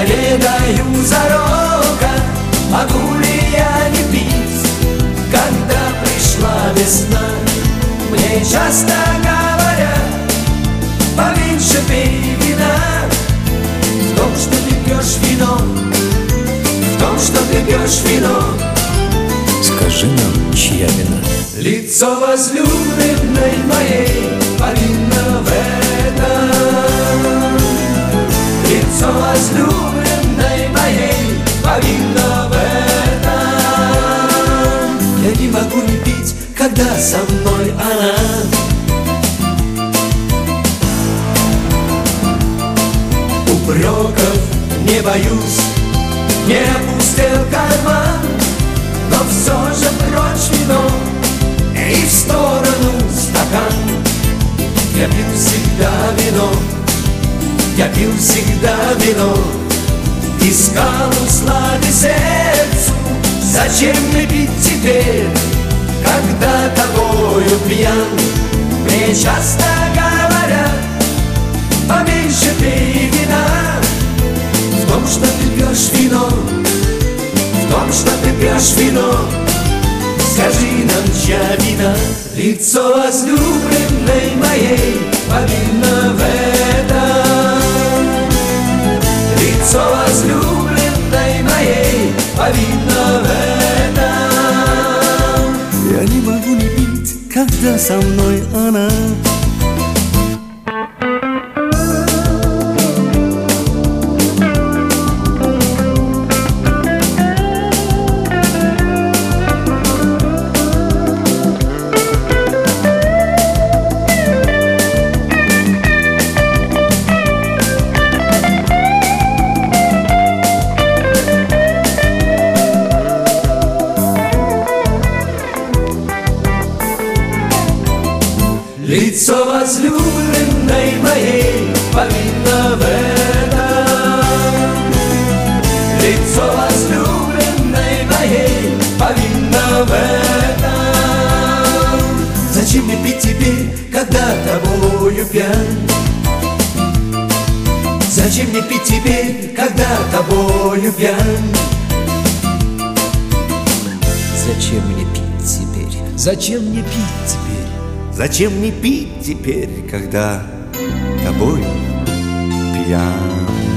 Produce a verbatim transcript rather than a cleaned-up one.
не даю зарока, могу ли я не пить, когда пришла весна. Мне часто говорят, поменьше пей вина. В том, что ты пьешь вино, в том, что ты пьешь вино. Скажи нам, чья вина? Лицо возлюбленной моей повинно в этом. Лицо возлюбленной моей повинно в этом. Я не могу не пить, когда со мной она. Упреков не боюсь, не опустил карман, но все же прочь вино и в сторону стакан. Я пил всегда вино, я пил всегда вино, искал услады сердцу. Зачем мне пить теперь, когда тобою пьян? Мне часто говорят, поменьше пей вина. В том, что ты пьешь вино, в том, что ты пьешь вино. Скажи нам, чья вина? Лицо возлюбленной моей повинно в этом. Лицо возлюбленной моей повинно в этом. Я не могу не пить, когда со мной она. Лицо возлюбленной моей повинно в этом. Лицо возлюбленной моей повинно в этом. Зачем мне пить теперь, когда тобою пьян? Зачем мне пить теперь, когда тобою пьян? Зачем мне пить теперь? Зачем мне пить теперь? Зачем мне пить теперь, когда тобой пьян?